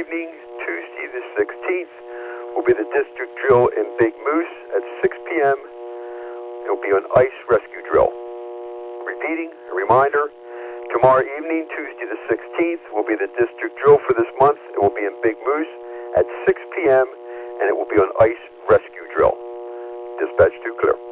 evening, Tuesday the 16th, will be the district drill in Big Moose at 6 p.m. It will be an ice rescue drill. Repeating, a reminder, tomorrow evening, Tuesday the 16th, will be the district drill for this month. It will be in Big Moose at 6 p.m., and it will be an ice rescue drill. Dispatch 2 clear.